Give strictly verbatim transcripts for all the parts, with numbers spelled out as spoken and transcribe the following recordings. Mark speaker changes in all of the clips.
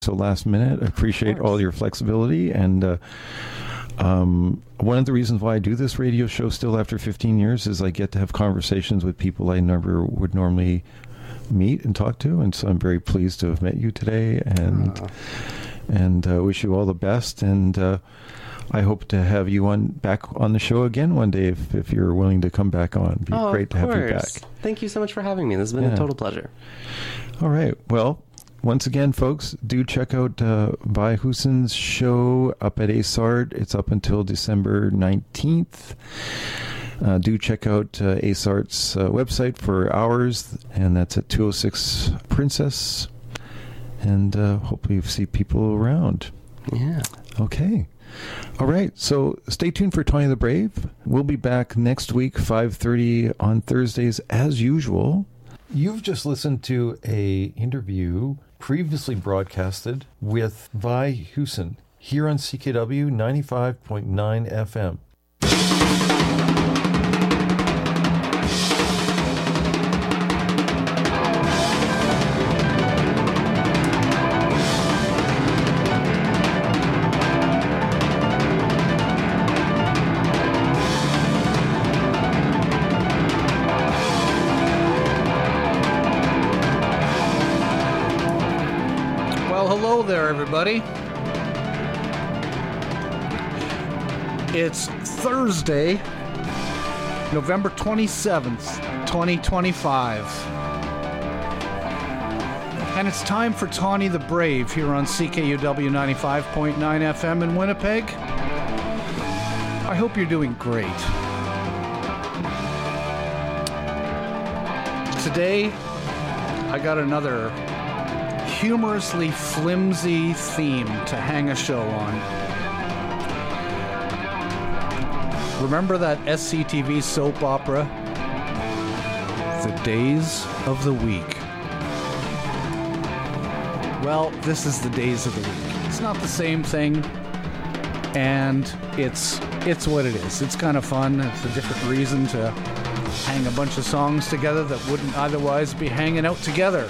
Speaker 1: So last minute, I appreciate all your flexibility. And uh, um, one of the reasons why I do this radio show still after fifteen years is I get to have conversations with people I never would normally meet and talk to. And so I'm very pleased to have met you today, and uh. and uh, wish you all the best. And uh, I hope to have you on back on the show again one day if, if you're willing to come back on. It'd be
Speaker 2: oh,
Speaker 1: great to have you back.
Speaker 2: Thank you so much for having me. This has been yeah. a total pleasure.
Speaker 1: All right. Well, once again, folks, do check out uh, Vi Hussen's show up at A S A R T. It's up until December nineteenth. Uh, do check out uh, A S A R T's uh, website for hours, and that's at two oh six Princess. And uh, hopefully you see people around.
Speaker 2: Yeah.
Speaker 1: Okay. All right. So stay tuned for Tawny the Brave. We'll be back next week, five thirty on Thursdays, as usual. You've just listened to a interview previously broadcasted with Vi Hussen here on C K W ninety-five point nine F M.
Speaker 3: Everybody. It's Thursday, November twenty-seventh, twenty twenty-five. And it's time for Tawny the Brave here on C K U W ninety-five point nine F M in Winnipeg. I hope you're doing great. Today, I got another humorously flimsy theme to hang a show on. Remember that S C T V soap opera, The Days of the Week? Well, this is the Days of the Week. It's not the same thing, and it's it's what it is. It's kind of fun. It's a different reason to hang a bunch of songs together that wouldn't otherwise be hanging out together.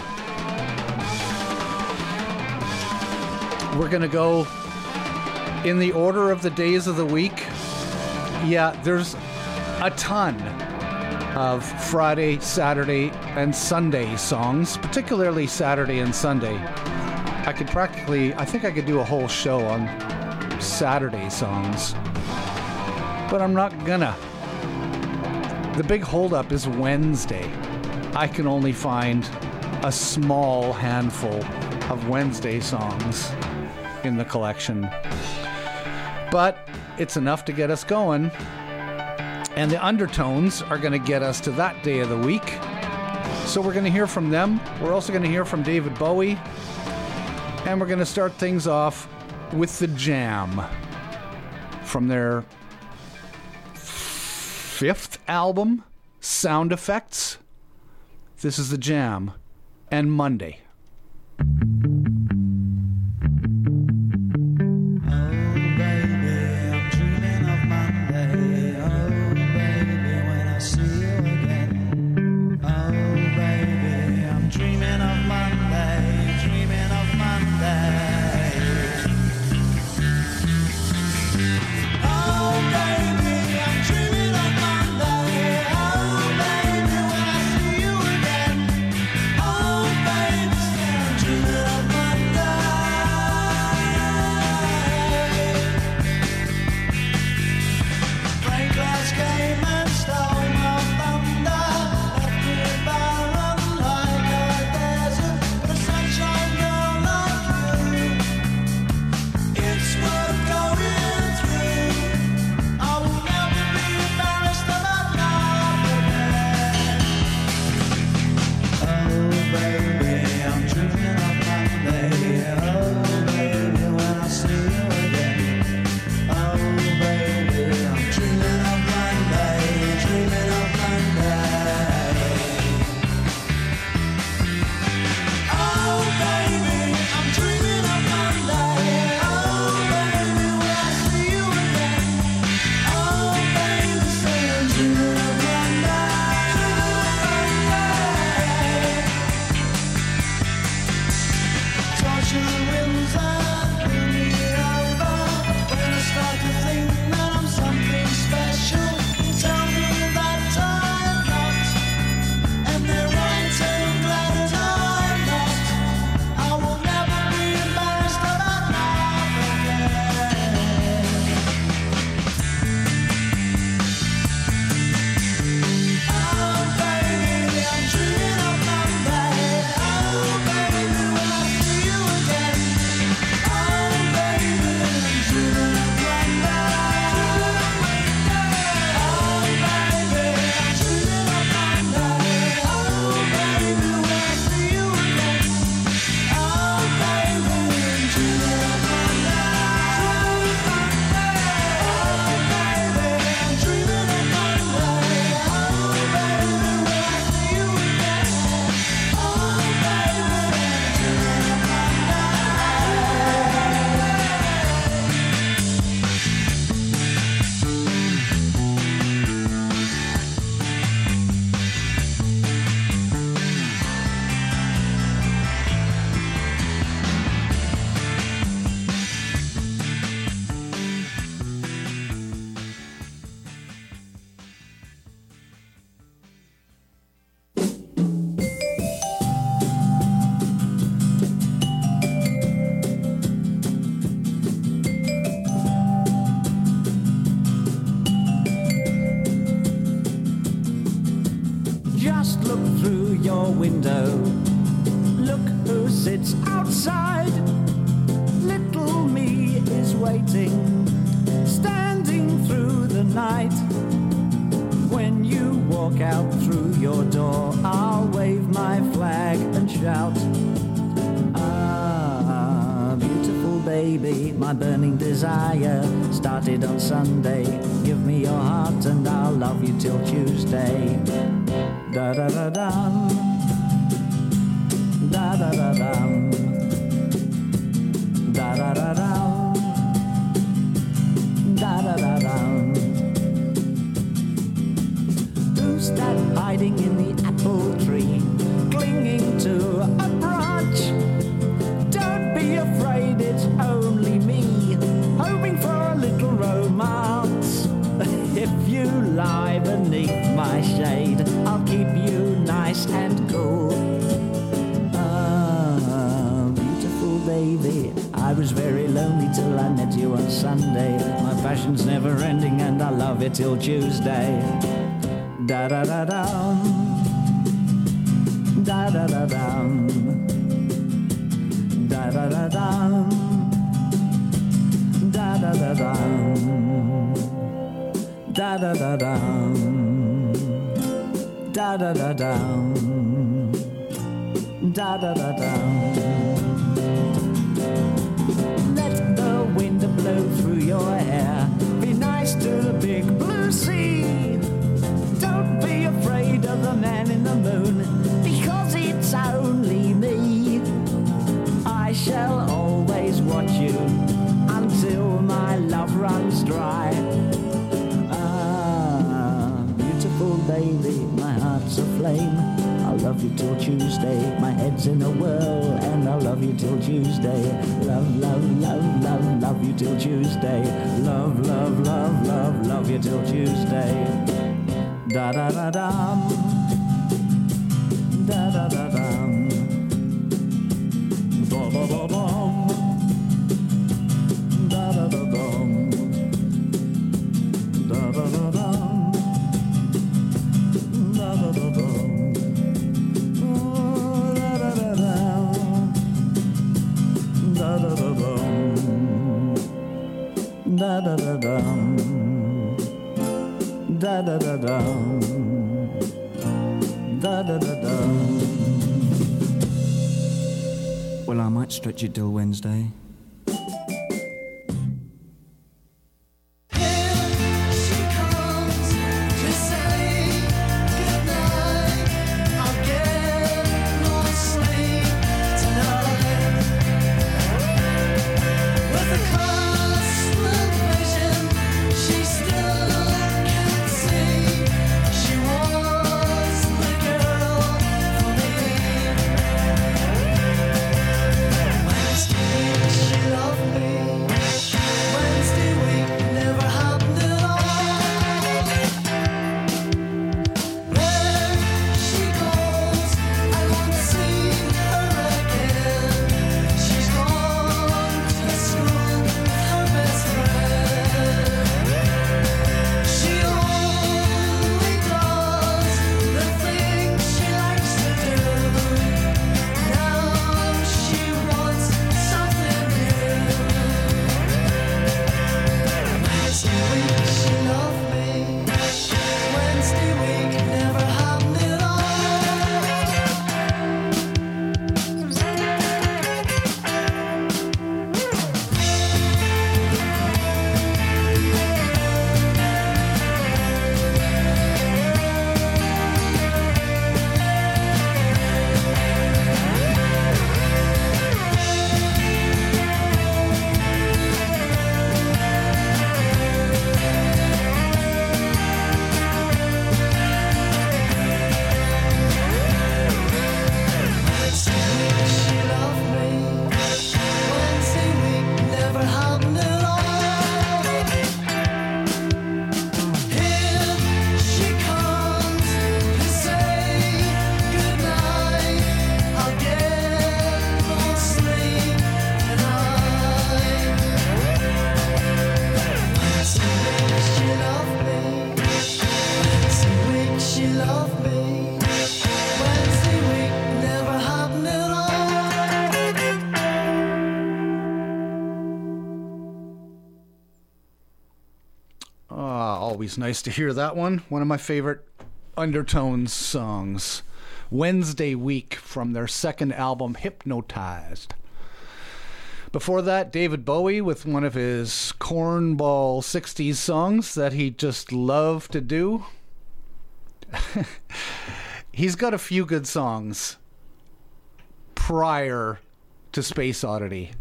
Speaker 3: We're going to go in the order of the days of the week. Yeah, there's a ton of Friday, Saturday, and Sunday songs, particularly Saturday and Sunday. I could practically, I think I could do a whole show on Saturday songs, but I'm not gonna. The big holdup is Wednesday. I can only find a small handful of Wednesday songs in the collection, but it's enough to get us going, and the Undertones are going to get us to that day of the week, so we're going to hear from them. We're also going to hear from David Bowie, and we're going to start things off with The Jam from their fifth album, Sound Effects. This is The Jam and Monday.
Speaker 4: Baby, window. Look who sits outside. Little me is waiting, standing through the night. When you walk out through your door, I'll wave my flag and shout, ah, beautiful baby, my burning desire started on Sunday. Give me your heart and I'll love you till Tuesday. Da da da dum, da da da dum, da da da dum, da da da dum. Who's that hiding in the apple tree, clinging to a branch? Don't be afraid, it's only me, hoping for a little romance. If you lie beneath my shade, I'll keep you nice and cool. Ah, beautiful baby, I was very lonely till I met you on Sunday. My passion's never ending and I love it till Tuesday. Da da da dum, da da da dum, da da da dum, da da da dum, da da da dum, da da da dum, da da da dum. Let the wind blow through your hair. Be nice to the big blue sea. Don't be afraid of the man in the moon, because it's only me. I shall always watch you until my love runs dry. Ah, beautiful baby, my heart's aflame. I'll love you till Tuesday. My head's in a whirl and I'll love you till Tuesday. Love, love, love, love, love you till Tuesday. Love, love, love, love, love you till Tuesday. Da da da dum, da da da dum, da da da dum, da da da dum, da da da dum, da da da dum, da da da dum, da da da dum, da da da dum. Da da da dum, da da da dum. Well, I might stretch it till Wednesday.
Speaker 5: Wednesday.
Speaker 3: Always nice to hear that one. One of my favorite Undertones songs. Wednesday Week from their second album, Hypnotized. Before that, David Bowie with one of his cornball sixties songs that he just loved to do. He's got a few good songs prior to Space Oddity.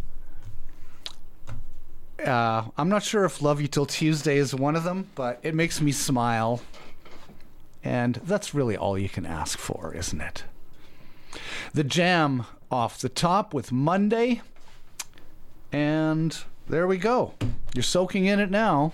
Speaker 3: Uh, I'm not sure if Love You Till Tuesday is one of them, but it makes me smile. And that's really all you can ask for, isn't it? The Jam off the top with Monday. And there we go. You're soaking in it now.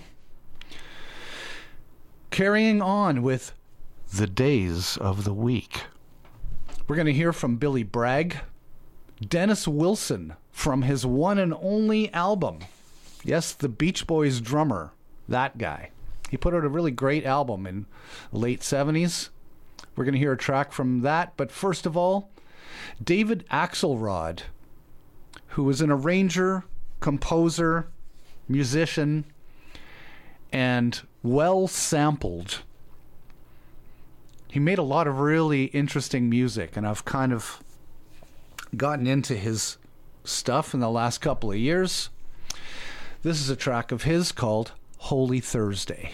Speaker 3: Carrying on with the days of the week. We're going to hear from Billy Bragg. Dennis Wilson from his one and only album. Yes, the Beach Boys drummer. That guy. He put out a really great album in the late seventies. We're going to hear a track from that. But first of all, David Axelrod, who was an arranger, composer, musician, and well-sampled. He made a lot of really interesting music, and I've kind of gotten into his stuff in the last couple of years. This is a track of his called Holy Thursday.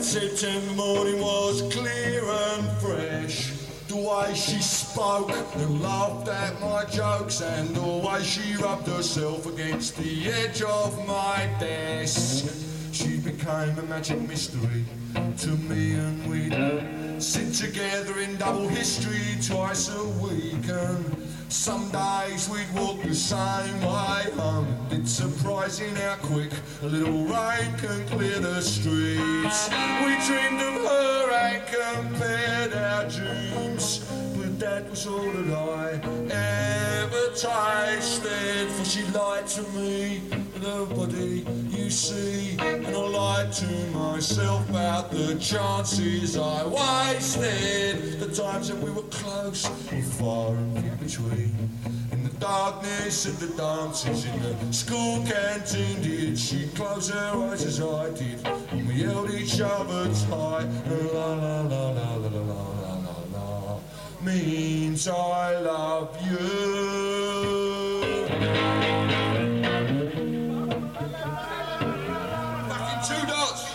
Speaker 5: September morning was clear and fresh. The way she spoke and laughed at my jokes, and the way she rubbed herself against the edge of my desk. She became a magic mystery to me, and we'd sit together in double history twice a week. And some days we'd walk the same way home. It's surprising how quick a little rain can clear the streets. We dreamed of her and compared our dreams, but that was all that I ever tasted. For she lied to me, nobody you see, and I lied to myself about the chances I wasted. The times that we were close were far and few between. In the darkness of the dances in the school canteen, did she close her eyes as I did, and we held each other tight. La la la la la la la la la means I love you. Two dots.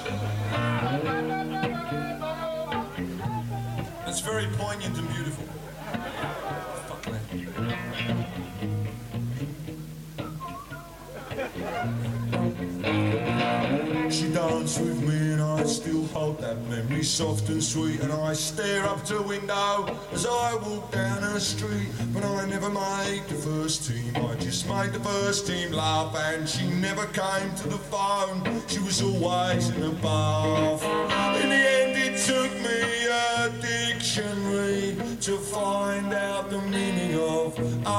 Speaker 5: That's very poignant and beautiful. Fuck man. She danced with me and I still hold that memory soft and sweet, and I stare up to the window as I walk down the street. But I never made the first team, I just made the first team laugh, and she never came to the phone, she was always in the bath. In the end it took me a dictionary to find out the meaning of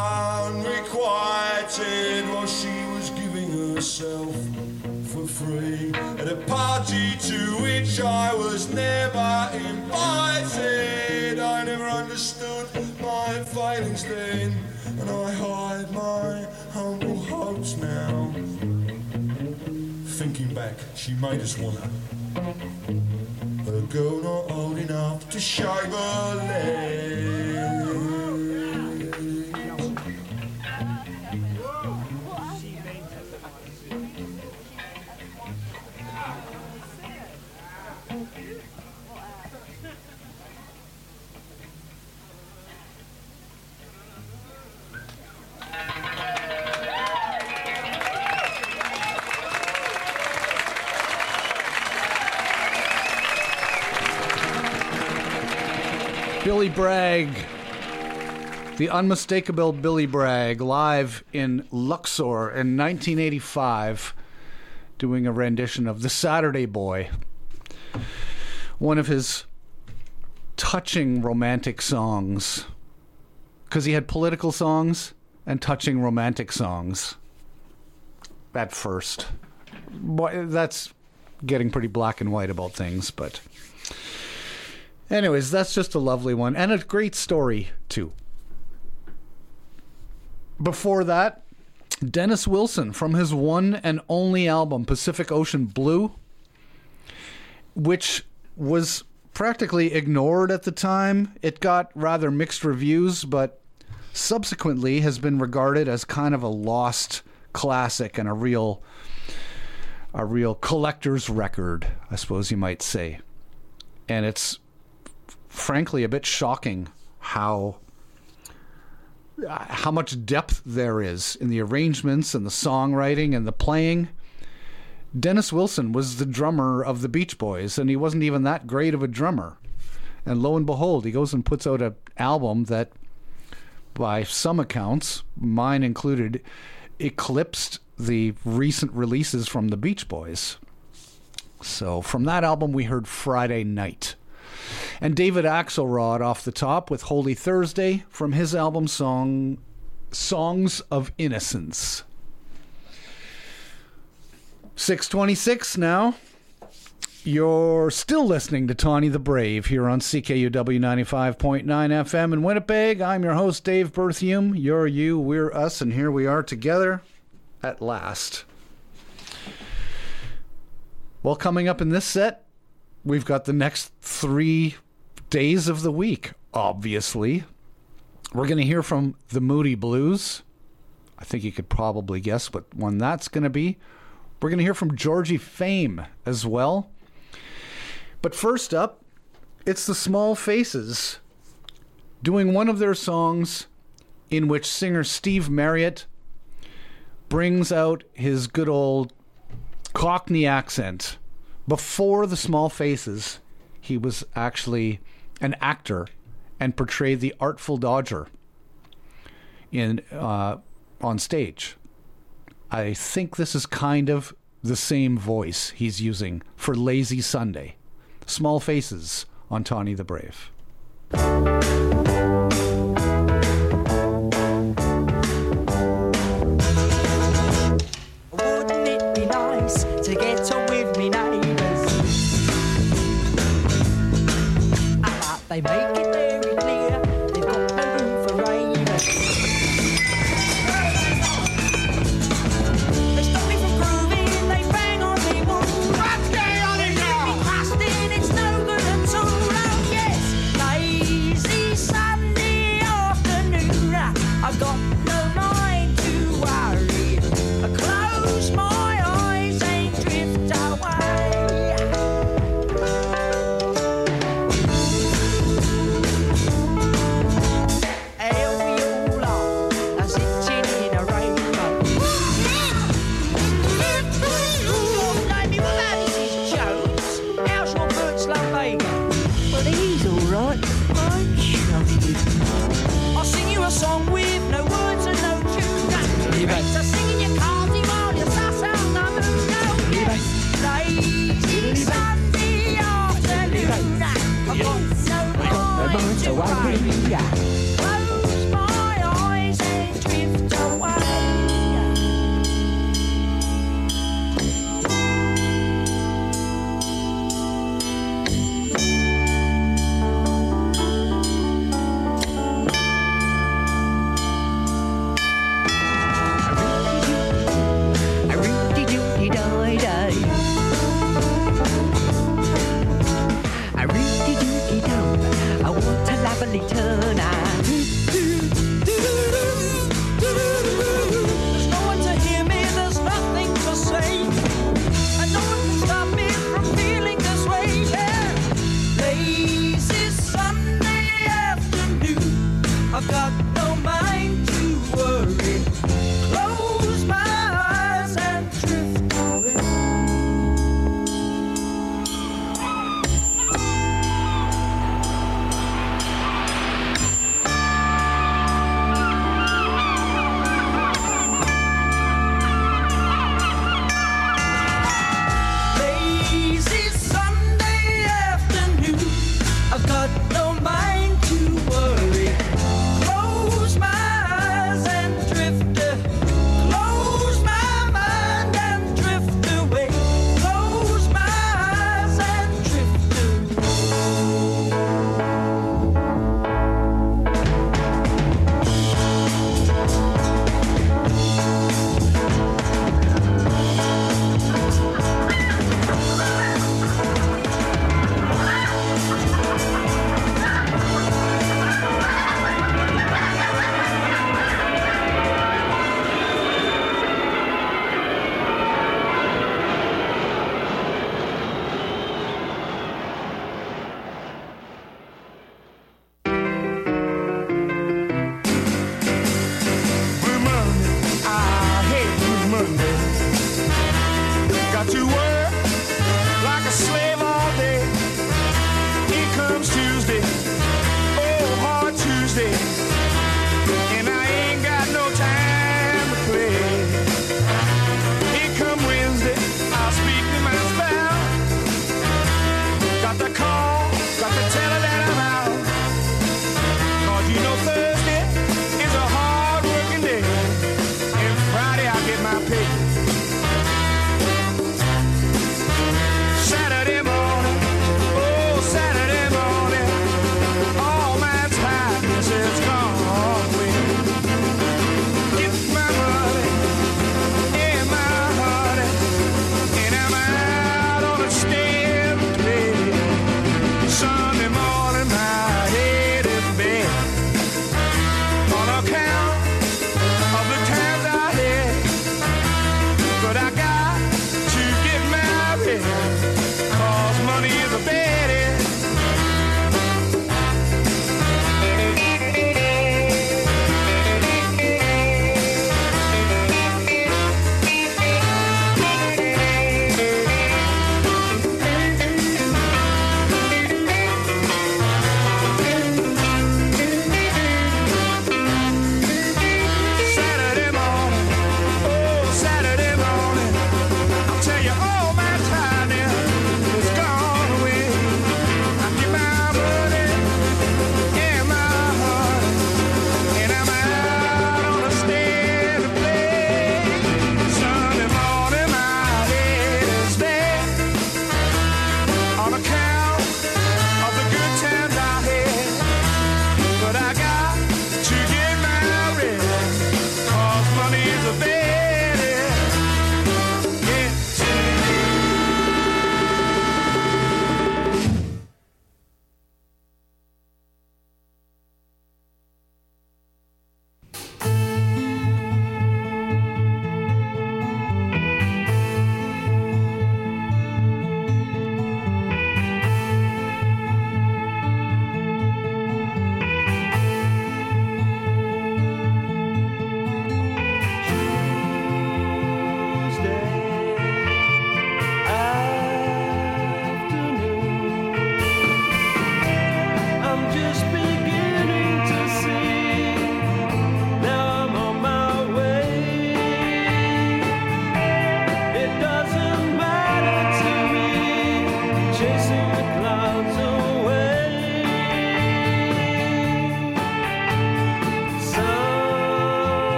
Speaker 5: unrequited, while she was giving herself for free at a party to which I was never invited. I never understood my failings then, and I hide my humble hopes now. Thinking back, she made us want her. A girl not old enough to shave her legs.
Speaker 3: Billy Bragg, the unmistakable Billy Bragg, live in Luxor in nineteen eighty-five, doing a rendition of The Saturday Boy, one of his touching romantic songs, because he had political songs and touching romantic songs at first. Boy, that's getting pretty black and white about things, but anyways, that's just a lovely one, and a great story, too. Before that, Dennis Wilson from his one and only album, Pacific Ocean Blue, which was practically ignored at the time. It got rather mixed reviews, but subsequently has been regarded as kind of a lost classic and a real, a real collector's record, I suppose you might say. And it's frankly a bit shocking how how much depth there is in the arrangements and the songwriting and the playing. Dennis Wilson was the drummer of the Beach Boys, and he wasn't even that great of a drummer. And lo and behold, he goes and puts out an album that, by some accounts, mine included, eclipsed the recent releases from the Beach Boys. So from that album, we heard Friday Night. And David Axelrod off the top with Holy Thursday from his album song Songs of Innocence. six twenty-six now. You're still listening to Tawny the Brave here on C K U W ninety-five point nine F M in Winnipeg. I'm your host, Dave Berthium. You're you, we're us, and here we are together at last. Well, coming up in this set, we've got the next three days of the week, obviously. We're going to hear from the Moody Blues. I think you could probably guess what one that's going to be. We're going to hear from Georgie Fame as well. But first up, it's the Small Faces doing one of their songs in which singer Steve Marriott brings out his good old Cockney accent. Before the Small Faces, he was actually an actor and portrayed the Artful Dodger in uh, on stage. I think this is kind of the same voice he's using for Lazy Sunday. Small Faces on Tawny the Brave.
Speaker 4: Wouldn't it be nice to get on with me neighbours? I like they make it very clear they've got no room for ravers. They stop me from grooving, they bang on the wall. What's going on in here? It's no good at all. Oh yes, lazy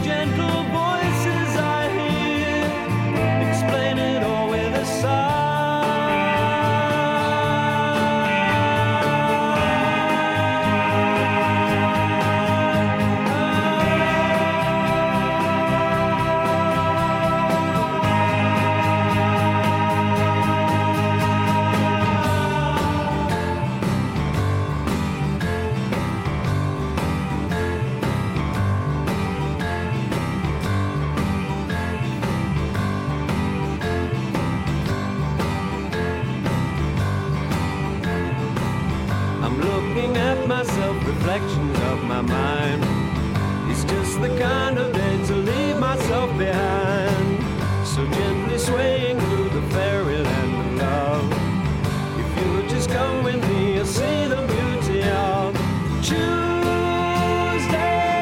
Speaker 6: gentle voices I hear explain it all with a sigh. I'm looking at myself, reflections of my mind. It's just the kind of day to leave myself behind. So gently swaying through the fairyland of love. If you would just come with me, you'll see the beauty of Tuesday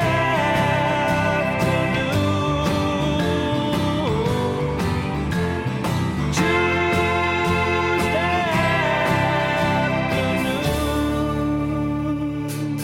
Speaker 6: afternoon. Tuesday afternoon.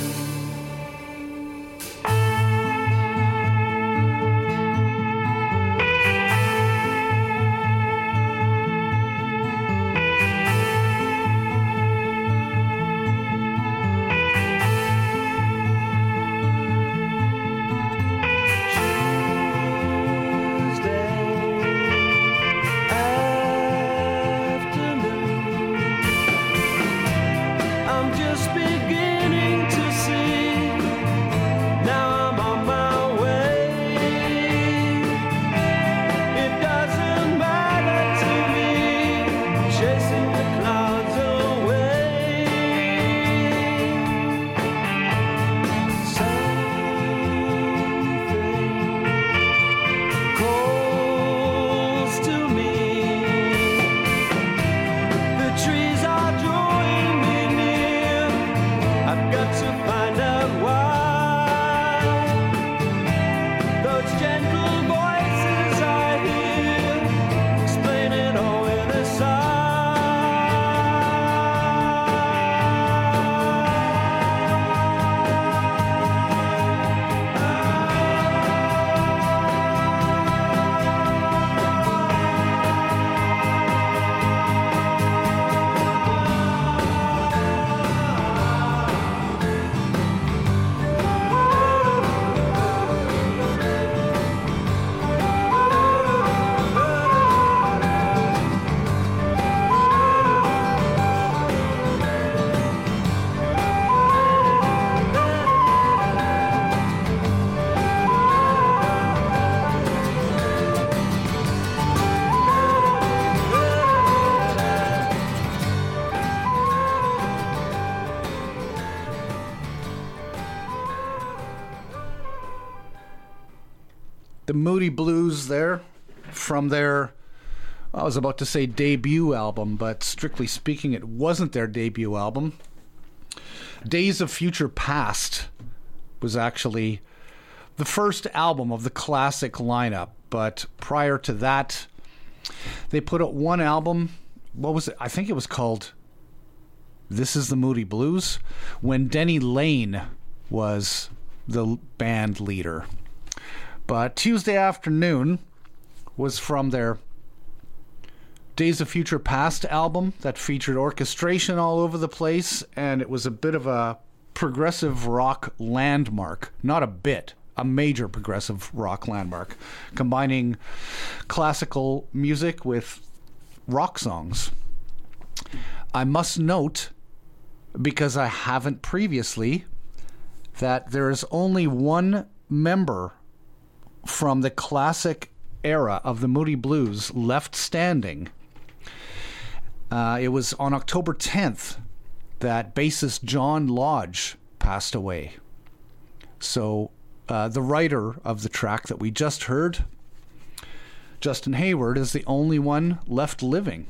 Speaker 6: I'm just beginning to see. Now I'm on my way. It doesn't matter to me, chasing the clouds away. Something calls to me. The trees are drawing me near. I've got to find out why. Those gentle voices I hear explain it all with a
Speaker 3: The Moody Blues there from their, I was about to say debut album, but strictly speaking, it wasn't their debut album. Days of Future Past was actually the first album of the classic lineup, but prior to that, they put out one album. What was it? I think it was called This Is the Moody Blues, when Denny Lane was the band leader. But Tuesday Afternoon was from their Days of Future Past album that featured orchestration all over the place, and it was a bit of a progressive rock landmark. Not a bit, a major progressive rock landmark, combining classical music with rock songs. I must note, because I haven't previously, that there is only one member from the classic era of the Moody Blues left standing. Uh, it was on October tenth that bassist John Lodge passed away. So uh, the writer of the track that we just heard, Justin Hayward, is the only one left living.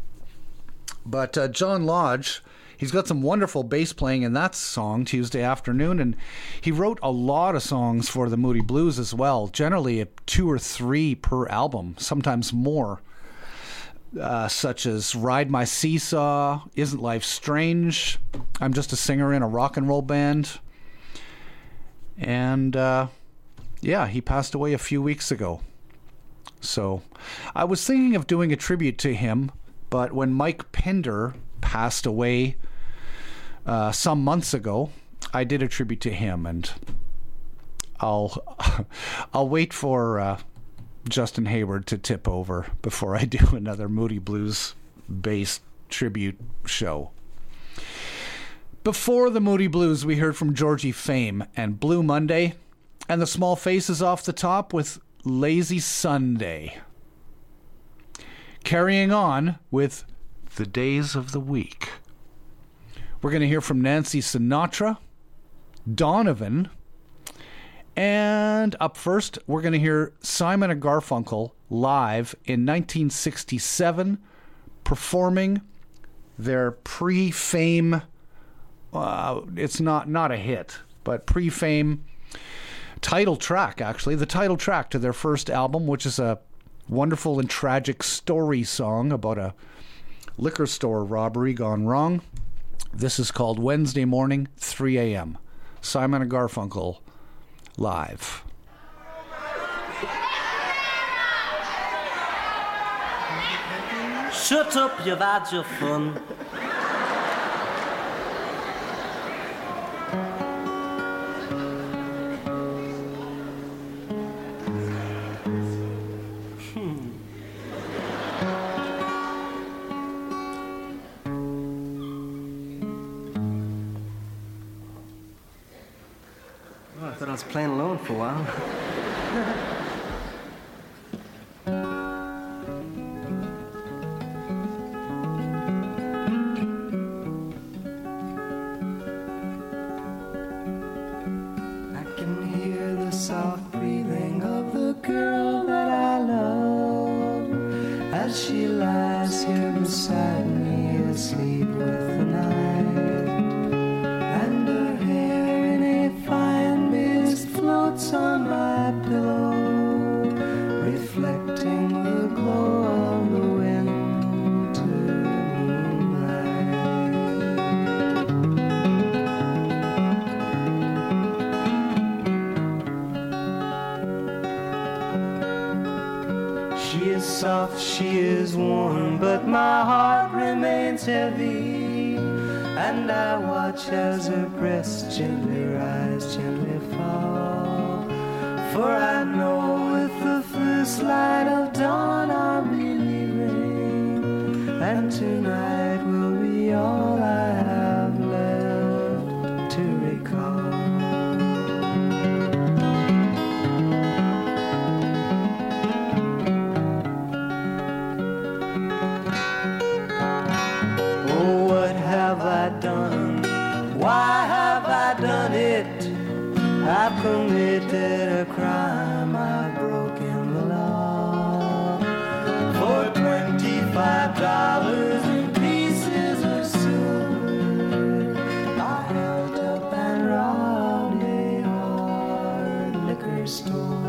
Speaker 3: But uh, John Lodge, he's got some wonderful bass playing in that song, Tuesday Afternoon, and he wrote a lot of songs for the Moody Blues as well, generally two or three per album, sometimes more, uh, such as Ride My Seesaw, Isn't Life Strange, I'm Just a Singer in a Rock and Roll Band, and uh, Yeah, he passed away a few weeks ago. So I was thinking of doing a tribute to him, but when Mike Pinder passed away uh, some months ago, I did a tribute to him, and I'll I'll wait for uh, Justin Hayward to tip over before I do another Moody Blues based tribute show. Before the Moody Blues, we heard from Georgie Fame and Blue Monday, and the Small Faces off the top with Lazy Sunday. Carrying on with the Days of the Week. We're going to hear from Nancy Sinatra, Donovan, and up first, we're going to hear Simon and Garfunkel live in nineteen sixty-seven, performing their pre-fame, uh, it's not, not a hit, but pre-fame title track, actually, the title track to their first album, which is a wonderful and tragic story song about a liquor store robbery gone wrong. This is called Wednesday Morning, three a.m. Simon and Garfunkel live.
Speaker 7: Shut up, you've had your fun. I thought I was playing alone for a while.
Speaker 4: I can hear the soft breathing of the girl that I love as she lies here beside me, asleep with the night, and her hair in a fine mist floats on my pillow, reflecting the glow of the winter moonlight. She is soft, she is warm, but my heart remains heavy, and I watch as her breasts gently rise, gently fall. For I know with the first light of dawn I'll be leaving, and tonight will be all I have left to recall. Oh, what have I done? Why have I done it? I've committed a crime, I've broken the law. For twenty-five dollars in pieces of silver, I held up and robbed a hard liquor store.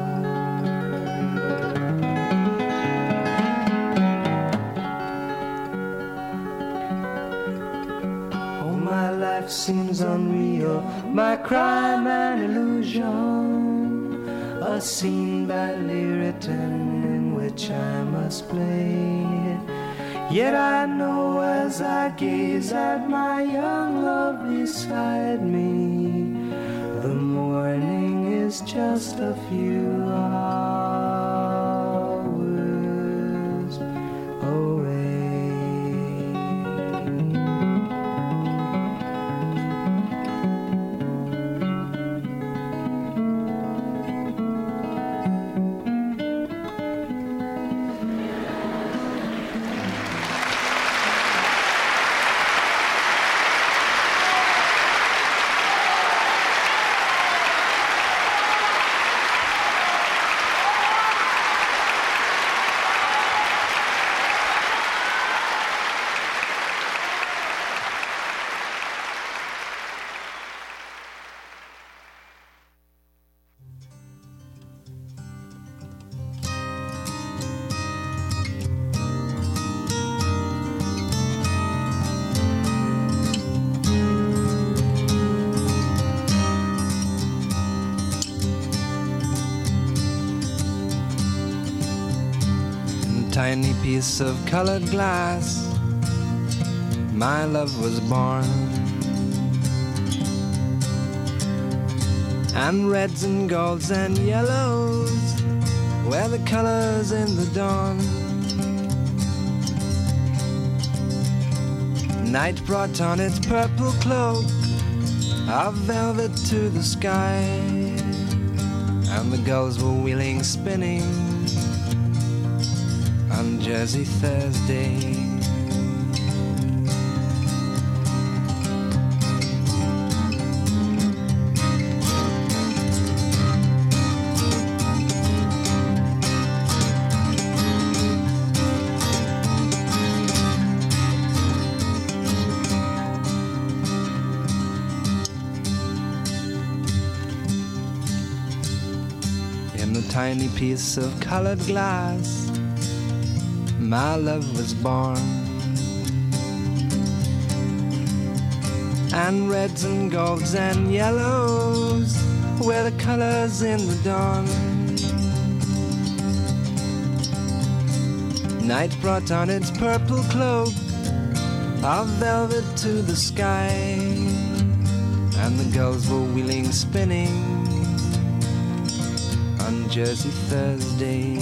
Speaker 4: Oh, my life seems unreal, my crime an illusion, a scene badly written in which I must play. Yet I know as I gaze at my young love beside me, the morning is just a few hours away.
Speaker 8: tiny piece of colored glass, my love was born. And reds and golds and yellows were the colors in the dawn. Night brought on its purple cloak of velvet to the sky, and the gulls were wheeling, spinning on Jersey Thursday. Tiny piece of colored glass, my love was born. And reds and golds and yellows were the colors in the dawn. Night brought on its purple cloak of velvet to the sky, and the gulls were wheeling, spinning on Jersey Thursday.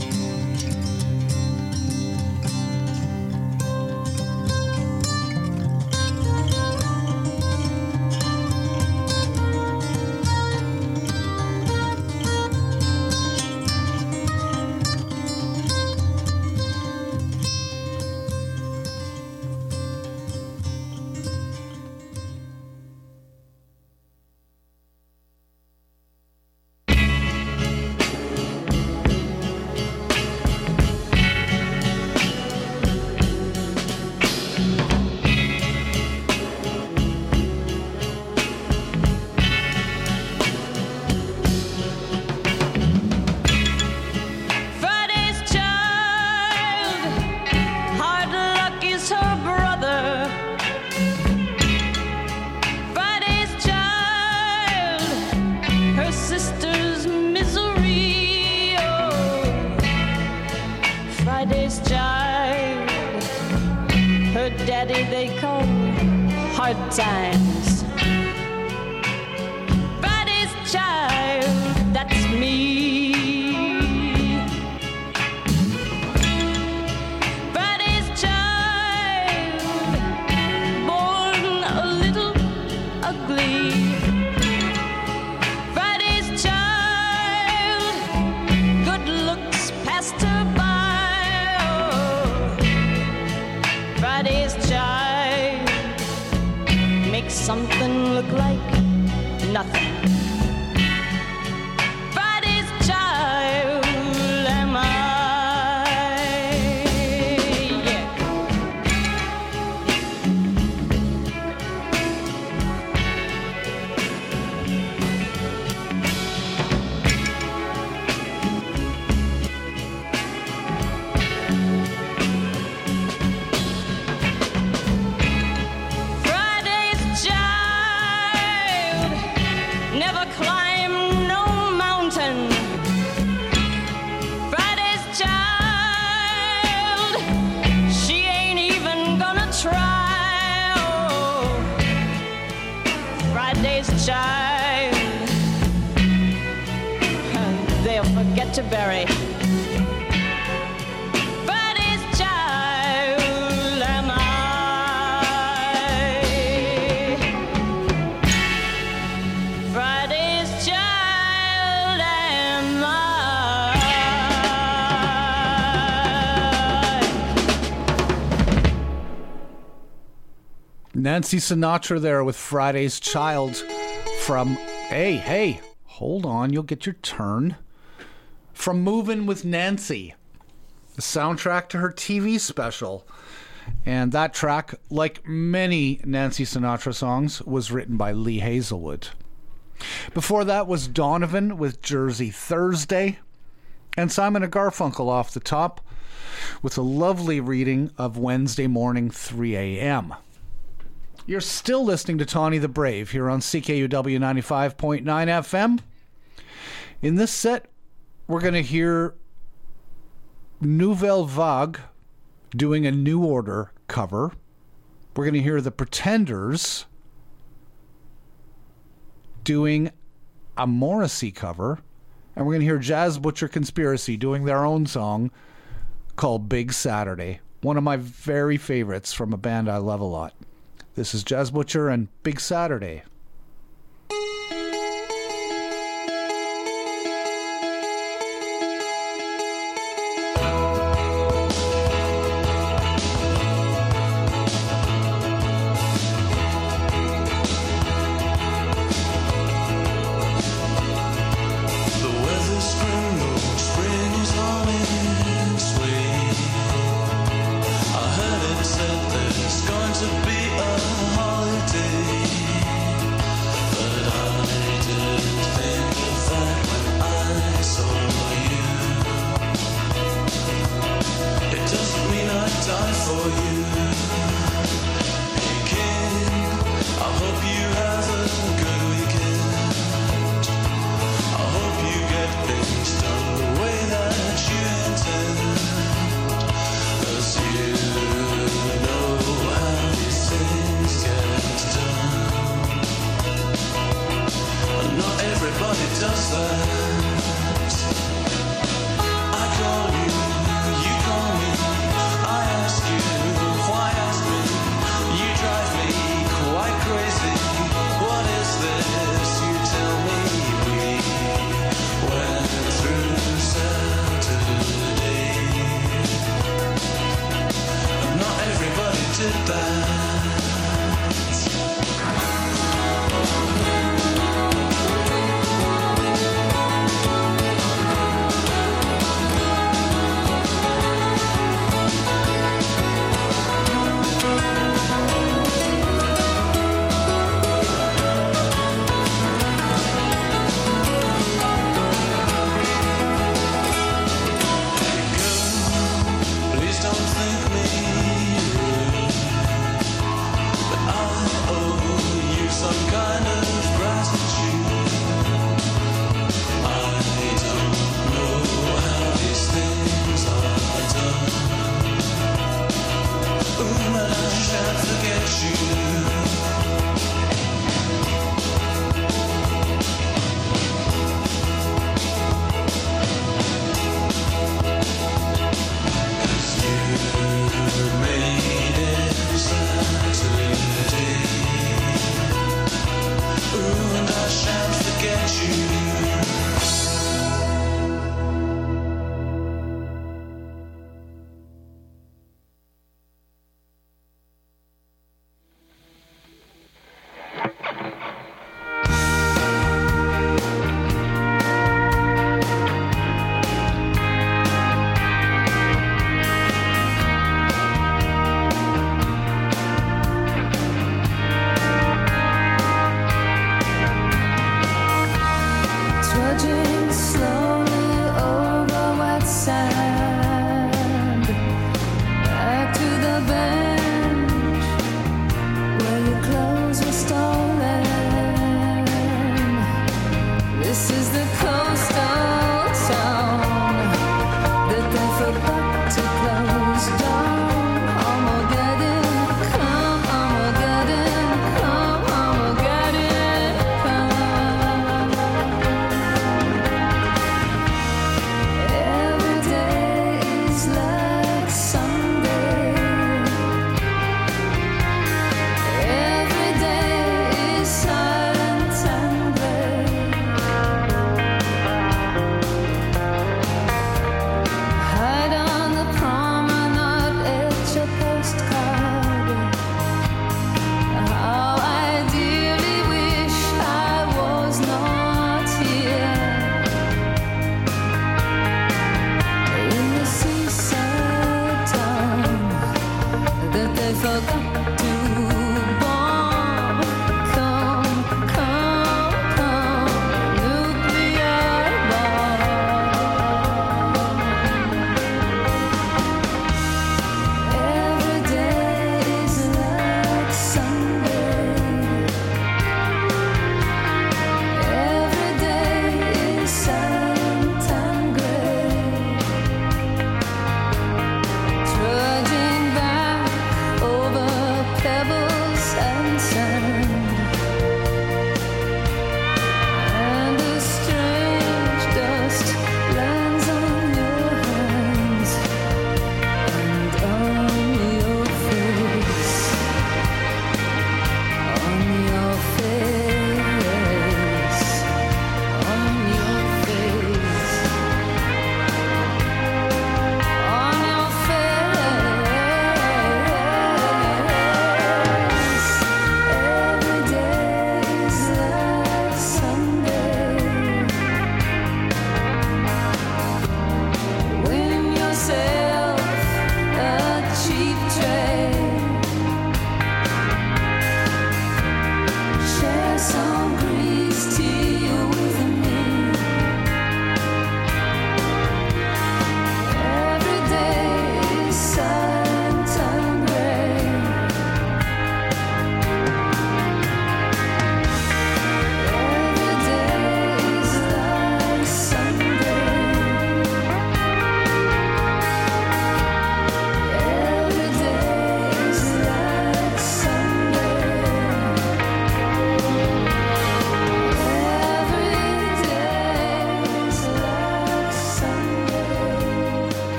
Speaker 9: Times. Friday's child, that's me. Friday's child, born a little ugly. Friday's child, good looks passed her by. Oh, Friday's child, something look like nothing. Friday's child am I, yeah. Child, they'll forget to bury. Friday's child am I. Friday's child am I.
Speaker 3: Nancy Sinatra there with Friday's Child. From, hey, hey, hold on, you'll get your turn. From Movin' with Nancy, the soundtrack to her T V special. And that track, like many Nancy Sinatra songs, was written by Lee Hazelwood. Before that was Donovan with Jersey Thursday. And Simon and Garfunkel off the top with a lovely reading of Wednesday Morning three a.m. You're still listening to Tawny the Brave here on C K U W ninety-five point nine F M. In this set, we're going to hear Nouvelle Vague doing a New Order cover. We're going to hear the Pretenders doing a Morrissey cover. And we're going to hear Jazz Butcher Conspiracy doing their own song called Big Saturday. One of my very favorites from a band I love a lot. This is Jazz Butcher and Big Saturday.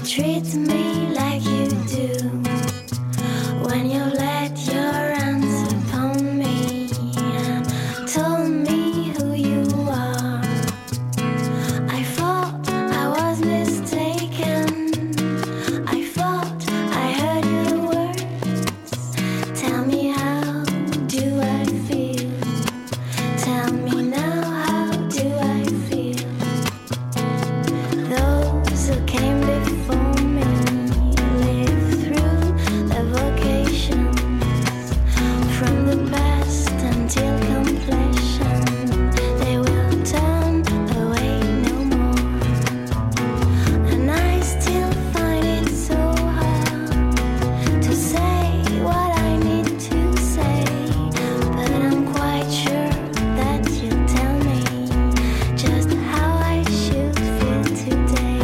Speaker 10: treat me like you do when you let your hands upon me and told me who you are. I thought I was mistaken. I thought I heard your words. Tell me, how do I feel? Tell me now, how do I feel? Those who came before me lived through the vocations from the past until completion. They will turn away no more, and I still find it so hard to say what I need to say. But I'm quite sure that you'll tell me just how I should feel today.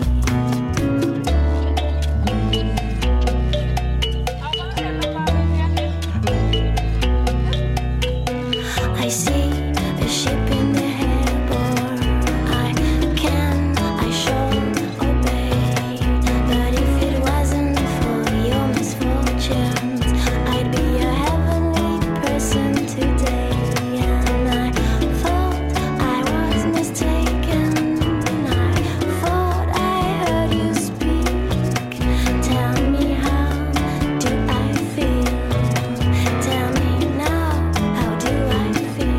Speaker 10: I see a ship in the harbor. I can, I should obey. But if it wasn't for your misfortunes, I'd be a heavenly person today. And I thought I was mistaken. I thought I heard you speak. Tell me, how do I feel? Tell me now, how do I feel?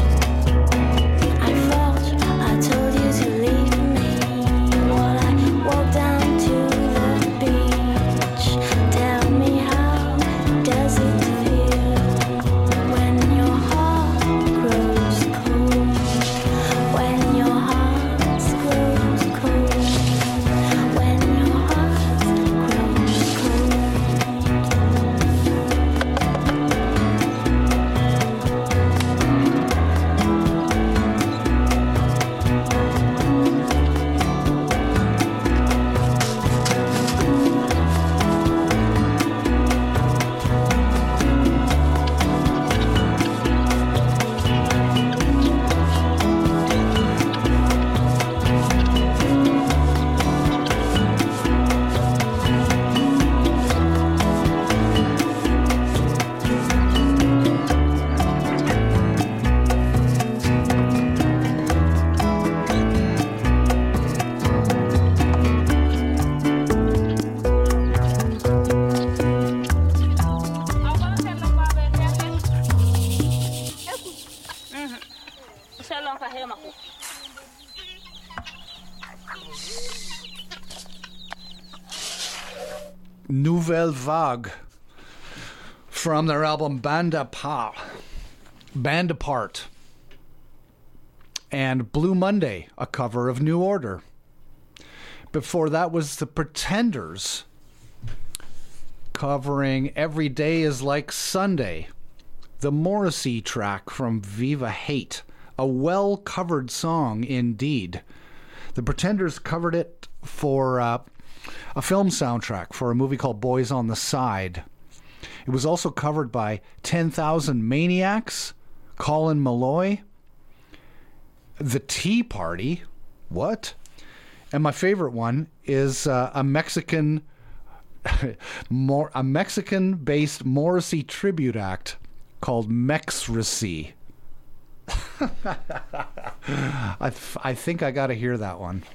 Speaker 10: I thought I told you to leave me while I walked down to the beach. Tell me, how does it feel when your heart grows cold? When your heart grows cold? When your heart grows cold?
Speaker 3: Nouvelle Vague from their album Band Apart, Band Apart, and Blue Monday, a cover of New Order. Before that was The Pretenders covering Every Day Is Like Sunday, the Morrissey track from Viva Hate, a well-covered song indeed. The Pretenders covered it for uh, a film soundtrack for a movie called Boys on the Side. It was also covered by ten thousand Maniacs, Colin Malloy, The Tea Party, what? And my favorite one is uh, a Mexican, more a Mexican-based Morrissey tribute act called Mexracy. I, th- I think I got to hear that one.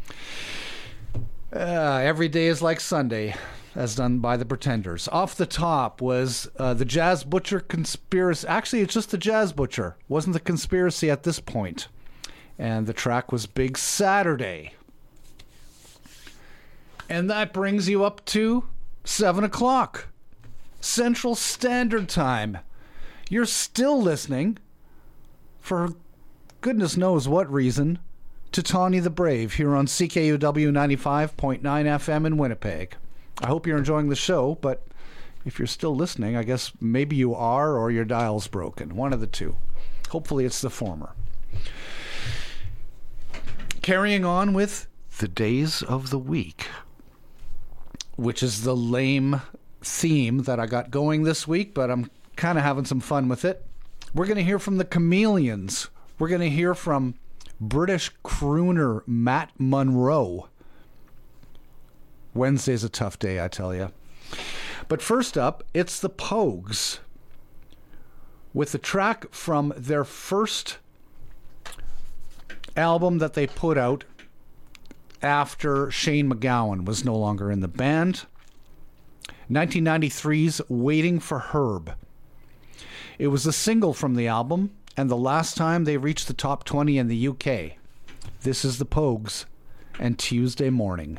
Speaker 3: Uh, Every Day Is Like Sunday, as done by The Pretenders. Off the top was uh, the Jazz Butcher Conspiracy. Actually, it's just the Jazz Butcher. Wasn't the conspiracy at this point. And the track was Big Saturday. And that brings you up to seven o'clock. Central Standard Time. You're still listening, for goodness knows what reason, to Tawny the Brave here on C K U W ninety-five point nine F M in Winnipeg. I hope you're enjoying the show, but if you're still listening, I guess maybe you are or your dial's broken. One of the two. Hopefully it's the former. Carrying on with the days of the week, which is the lame theme that I got going this week, but I'm kind of having some fun with it. We're going to hear from the Chameleons. We're going to hear from British crooner Matt Monro. Wednesday's a tough day, I tell you. But first up, it's the Pogues with the track from their first album that they put out after Shane MacGowan was no longer in the band. nineteen ninety-three's Waiting for Herb. It was a single from the album, and the last time they reached the top twenty in the U K. This is the Pogues and Tuesday Morning.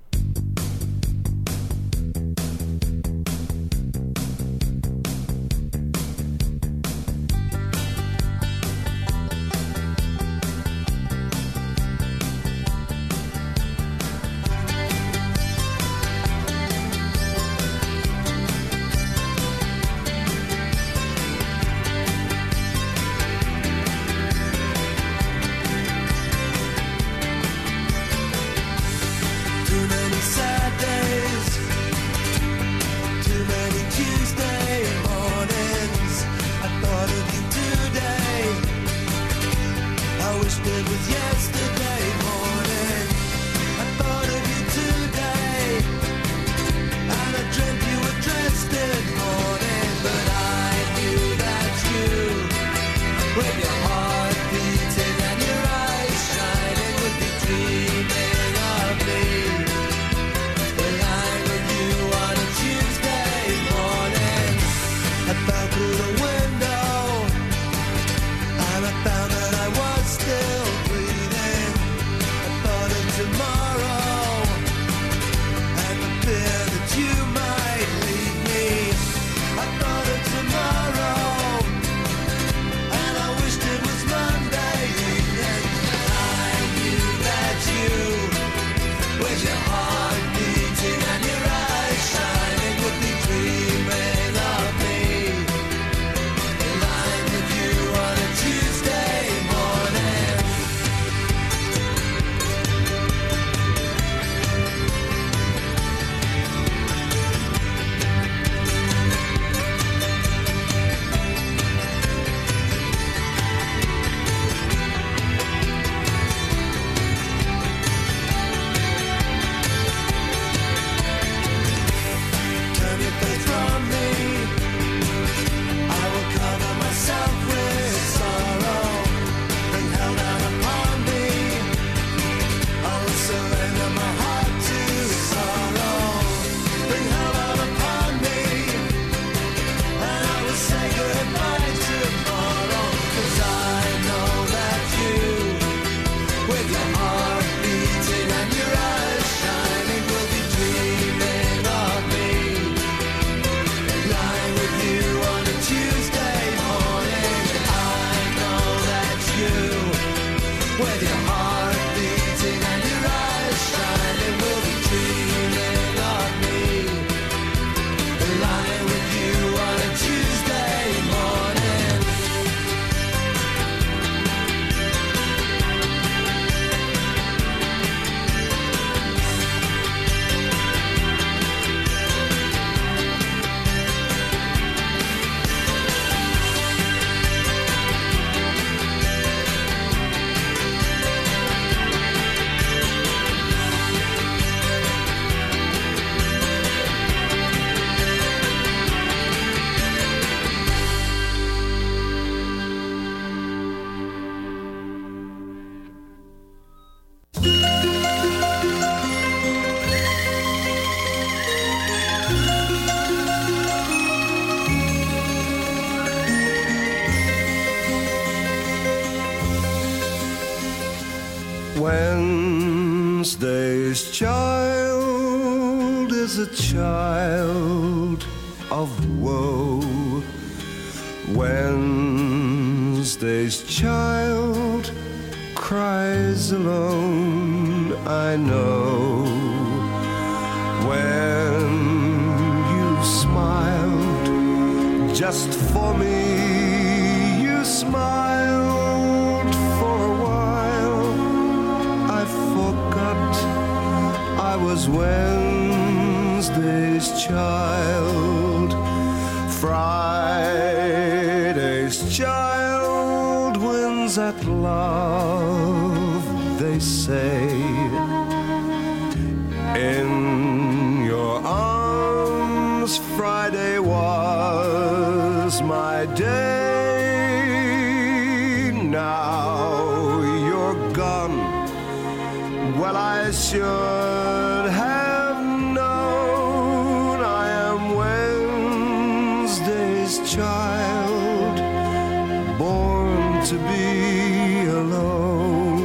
Speaker 8: Wednesday's child is a child of woe. Wednesday's child cries alone, I know. When you smiled just for me, you smiled for a while. I forgot I was Wednesday's child. Friday's child wins at love, they say. In 'cause Friday was my day. Now you're gone. Well, I should have known I am Wednesday's child, born to be alone.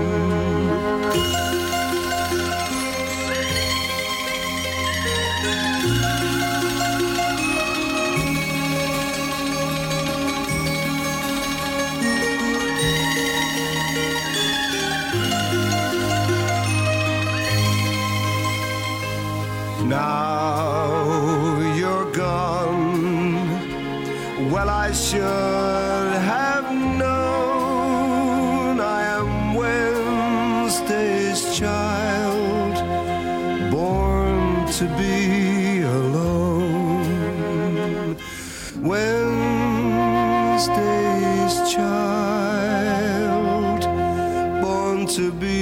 Speaker 8: Now you're gone. Well, I should have known I am Wednesday's child, born to be alone. Wednesday's child, born to be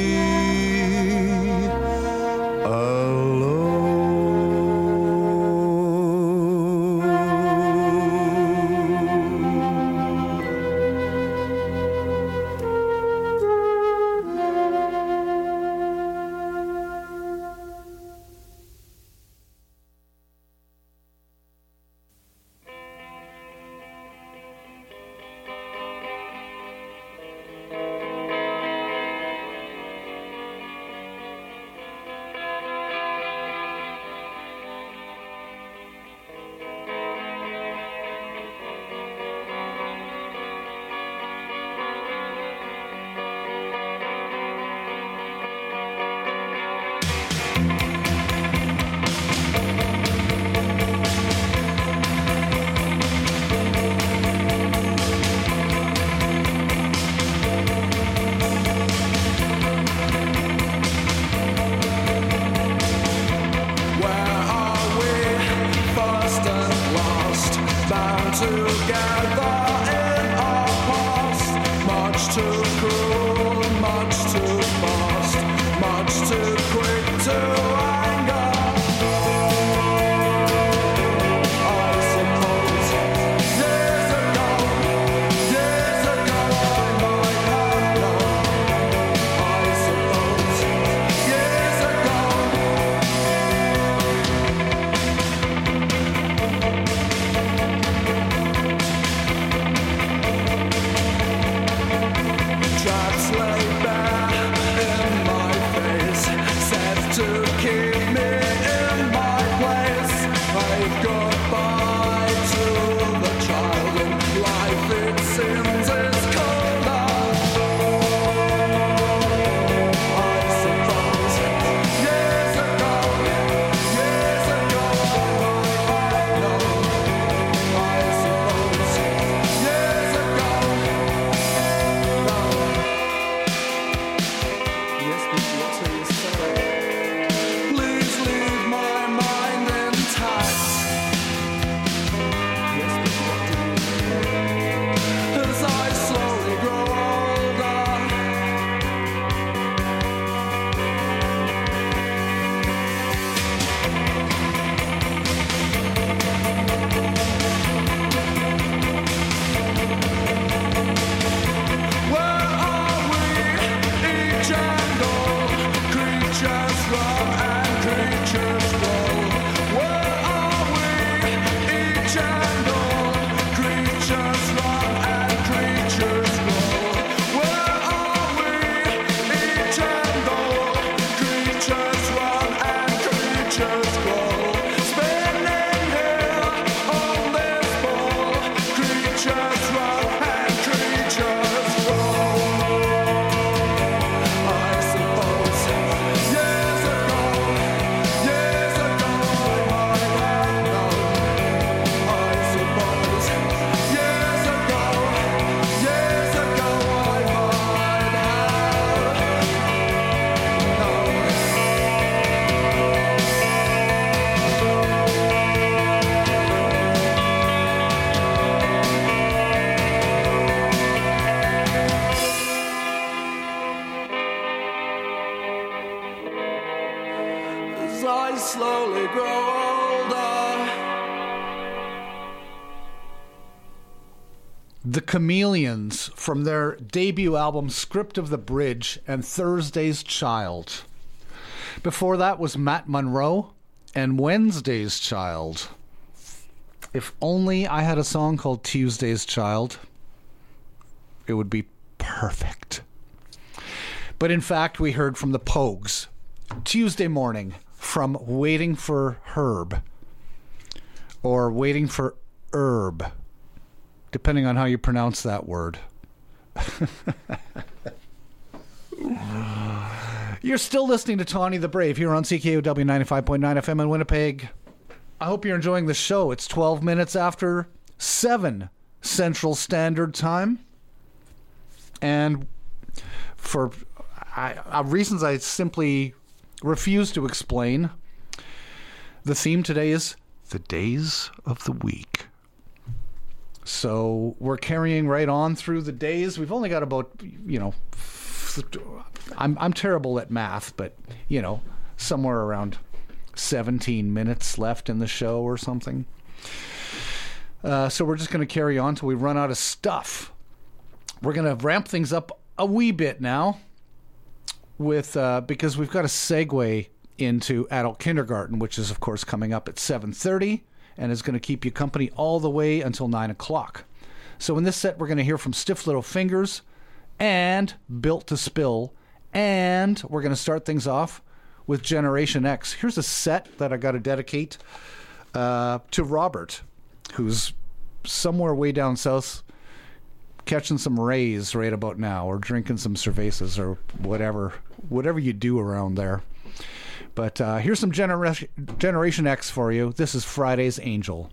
Speaker 11: I slowly grow older.
Speaker 3: The Chameleons from their debut album Script of the Bridge and Thursday's Child. Before that was Matt Monroe and Wednesday's Child. If only I had a song called Tuesday's Child, it would be perfect. But in fact, we heard from the Pogues, Tuesday Morning, from Waiting for Herb, or Waiting for Herb, depending on how you pronounce that word. You're still listening to Tawny the Brave here on C K O W ninety-five point nine F M in Winnipeg. I hope you're enjoying the show. It's twelve minutes after seven Central Standard Time. And for I, uh, reasons I simply refuse to explain, the theme today is the days of the week. So we're carrying right on through the days. We've only got about, you know, I'm I'm terrible at math, but, you know, somewhere around seventeen minutes left in the show or something. Uh, so we're just going to carry on till we run out of stuff. We're going to ramp things up a wee bit now with uh, because we've got a segue into adult kindergarten, which is, of course, coming up at seven thirty and is going to keep you company all the way until nine o'clock. So in this set, we're going to hear from Stiff Little Fingers and Built to Spill, and we're going to start things off with Generation X. Here's a set that I got to dedicate uh, to Robert, who's somewhere way down south catching some rays right about now, or drinking some cervezas, or whatever whatever you do around there. But uh, here's some Genera- Generation X for you. This is Friday's Angel.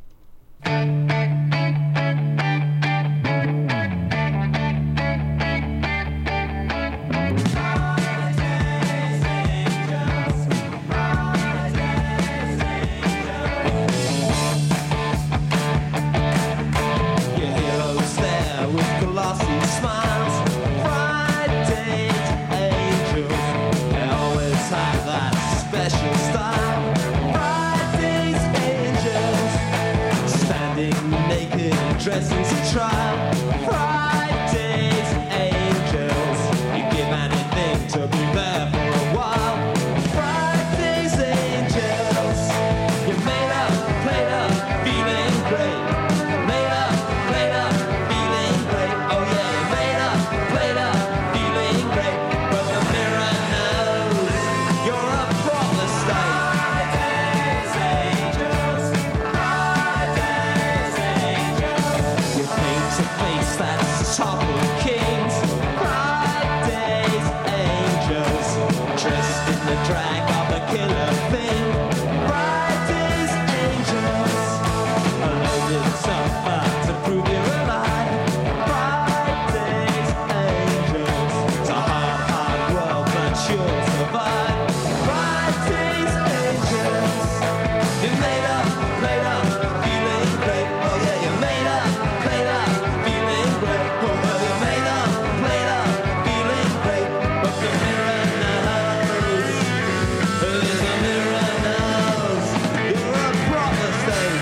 Speaker 6: Dresses a trial, Friday's angels. You give anything to be there for a while. Friday's angels. You're made up, played up, feeling great. Made up, played up, feeling great. Oh yeah, you're made up, played up, feeling great. But the mirror knows you're a proper state. Friday's angels. Friday's angels. You paint a face that's top of kings. Friday's angels. Dressed in the drag of a killer thing. Friday's angels. A loaded suffer to prove you're alive. Friday's angels. It's a hard, hard world, but you'll survive. Friday's angels. You're made up, played up, feeling great. Oh yeah, you're made up, played up, feeling great. Oh well, you're made up, played up, feeling great. But the mirror knows, there's a mirror knows, you're a proper state.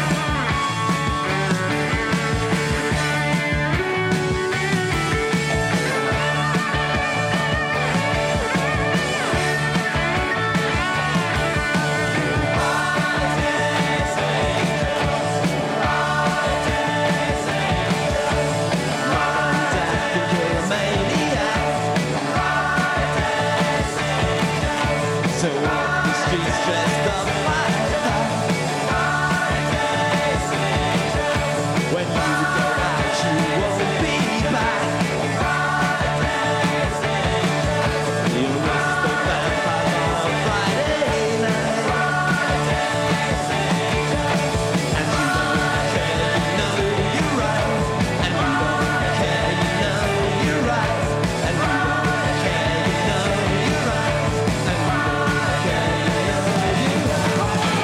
Speaker 6: So walk the streets dressed up like that. When you go out, you won't be back. You must have vampire on Friday night. And you don't care, you know you're right. And you don't care, you know you're right. And you don't care, you know you're right. And you don't care, you know you're right.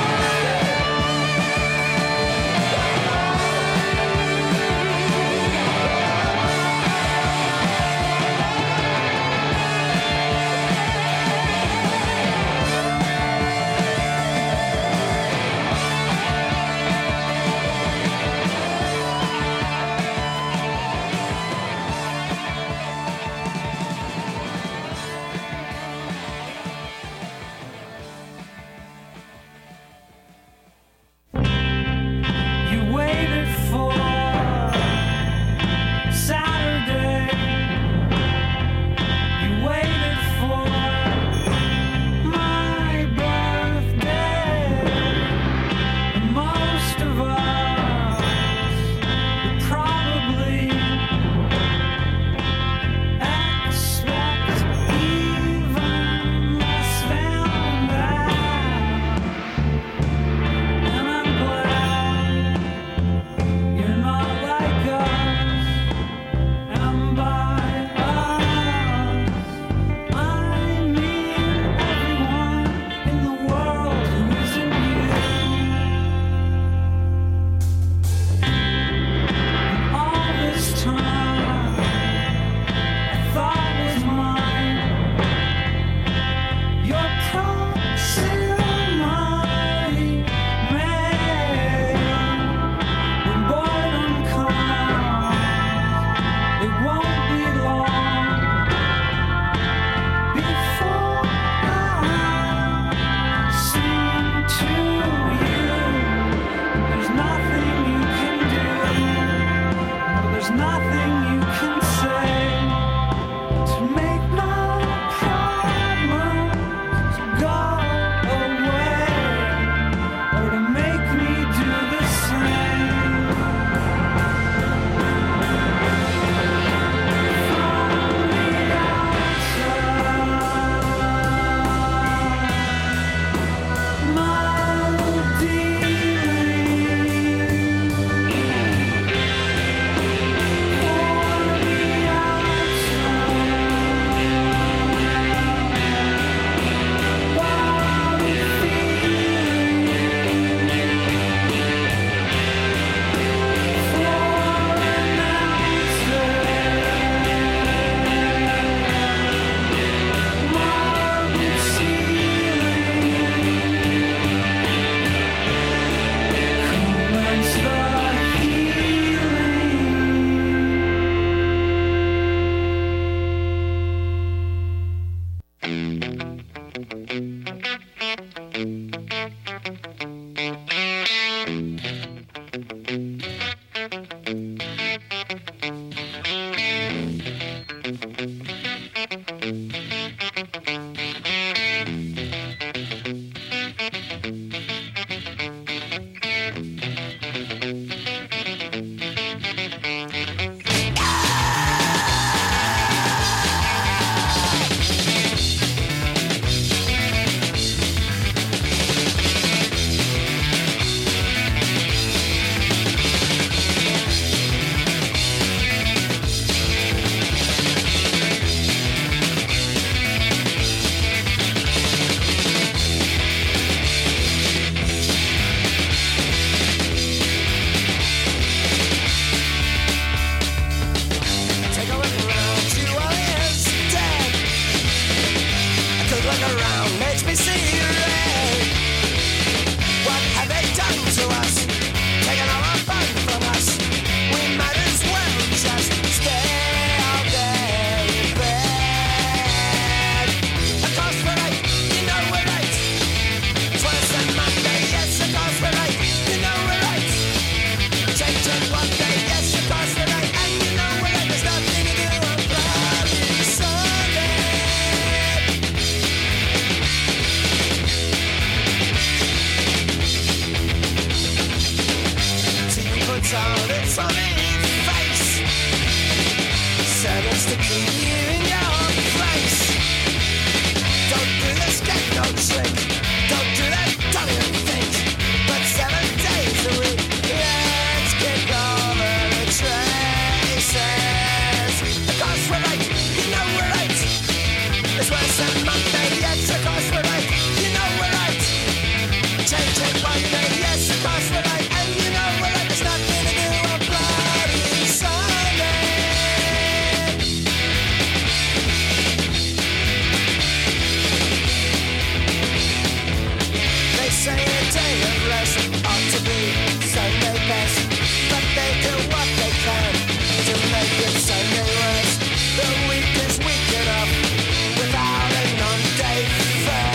Speaker 11: best, ought to be Sunday best. But they do what they can to make it Sunday worse. The week is weak enough without a non-day first.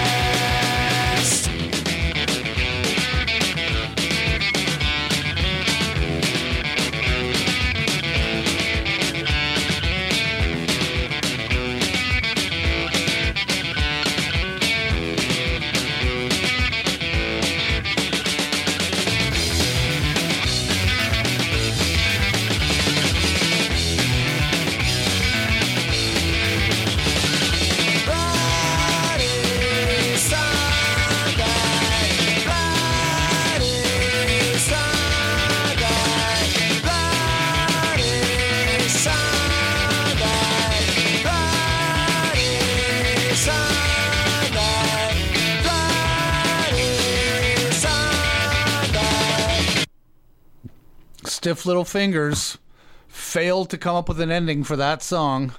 Speaker 3: Stiff Little Fingers failed to come up with an ending for that song,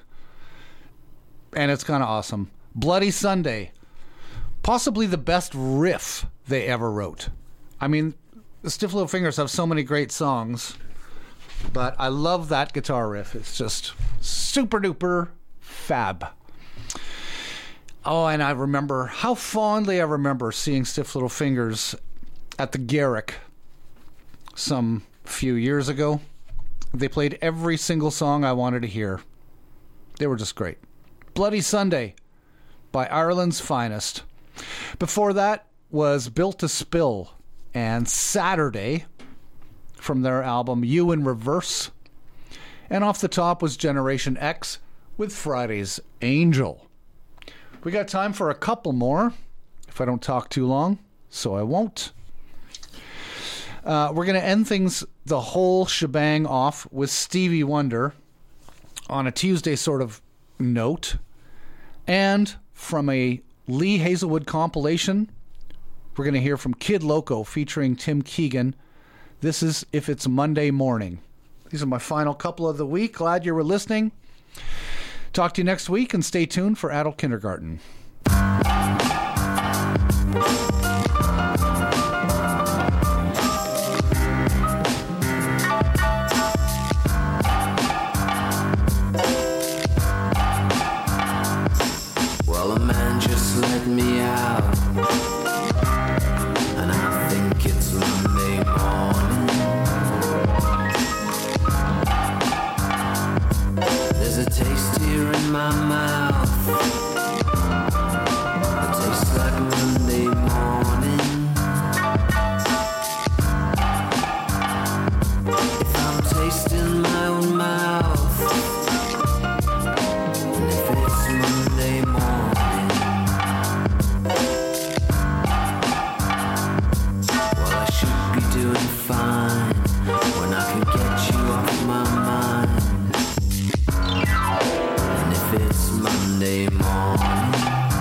Speaker 3: and it's kind of awesome. Bloody Sunday, possibly the best riff they ever wrote. I mean, the Stiff Little Fingers have so many great songs, but I love that guitar riff. It's just super duper fab. Oh, and I remember how fondly I remember seeing Stiff Little Fingers at the Garrick some few years ago. They played every single song I wanted to hear. They were just great. Bloody Sunday by Ireland's Finest. Before that was Built to Spill and Saturday from their album You in Reverse. And off the top was Generation X with Friday's Angel. We got time for a couple more, if I don't talk too long, so I won't. Uh, we're going to end things, the whole shebang, off with Stevie Wonder on a Tuesday sort of note. And from a Lee Hazelwood compilation, we're going to hear from Kid Loco featuring Tim Keegan. This is If It's Monday Morning. These are my final couple of the week. Glad you were listening. Talk to you next week, and stay tuned for Adult Kindergarten.
Speaker 8: Well, a man just let me out, and I think it's Monday morning. There's a taste here in my mouth, it tastes like Monday morning. If I'm tasting my own mouth, and if it's Monday morning, well, I should be doing fine when I can get you off my mind. And if it's Monday morning,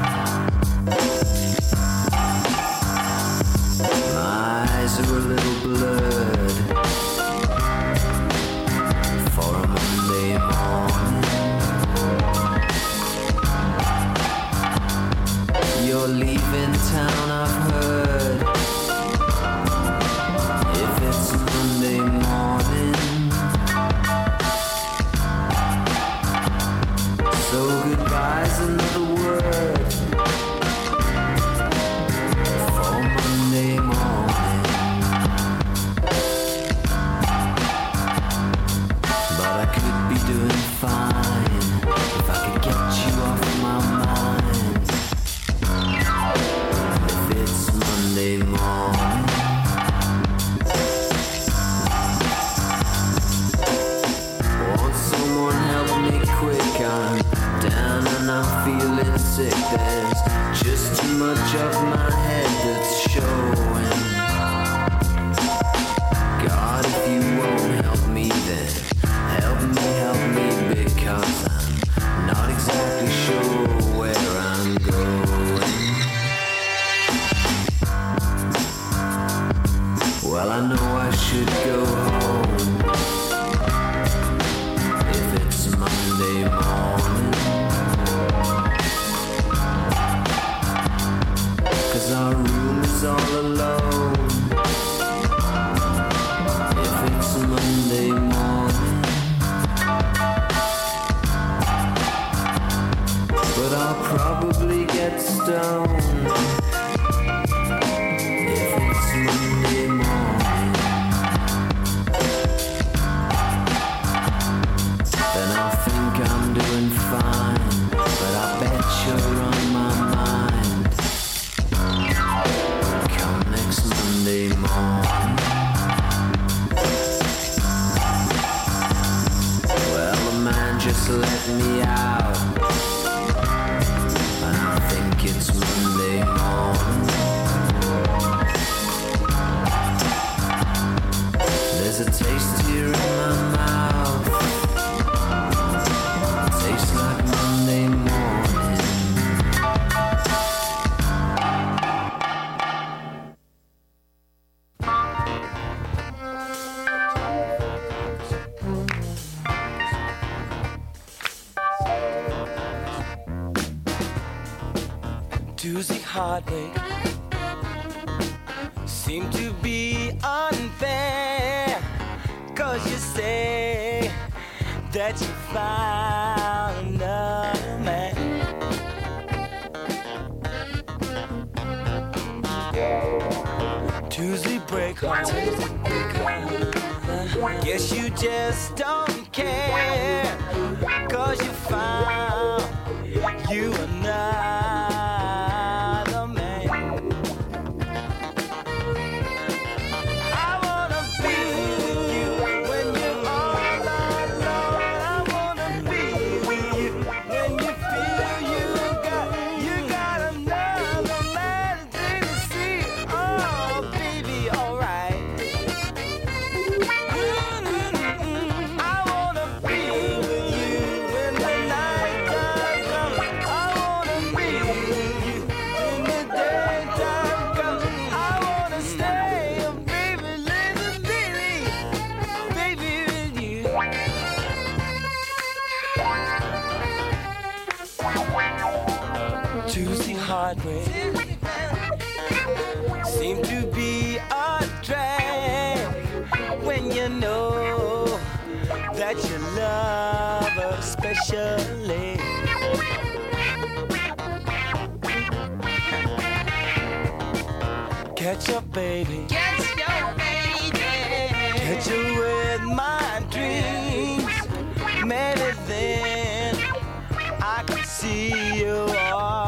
Speaker 8: my eyes are a little blurred for a Monday morning. You're leaving town, I've heard. If it's Monday morning, so goodbye's another word for Monday morning. But I could be doing fine if I could get you off my mind. If it's Monday morning, won't someone help me quick? I'm down and I'm feeling sick. There's just too much of my head that's showing. God, if you won't help me, then help me, help me, because I'm not exactly sure where I'm going. Well, I know I should go home if it's Monday morning, 'cause our room is all alone. If it's a Monday morning, but I'll probably get stoned. If it's Monday morning, then I think I'm doing fine, but I bet you're on my mind. Come next Monday morning. Well, the man just let me out, and I think it's Monday morning. There's a taste here in my mouth. It tastes like Monday morning.
Speaker 12: Tuesday heartbreak seem to be unfair, 'cause you say that you found another man. Tuesday break heart, guess you just don't care, 'cause you found you another man. I wanna be with you when you're all alone. I wanna be with you when you feel you got you got another man to see. Oh, baby, alright. I wanna be with you when the night time comes. I wanna be with you when the daytime comes. I wanna stay, oh, baby, little baby, baby with you. Tuesday heartbreak seem to be a drag when you know that you love her especially. Catch up, baby. Catch your baby. Catch you with my dreams. Maybe then I can see you all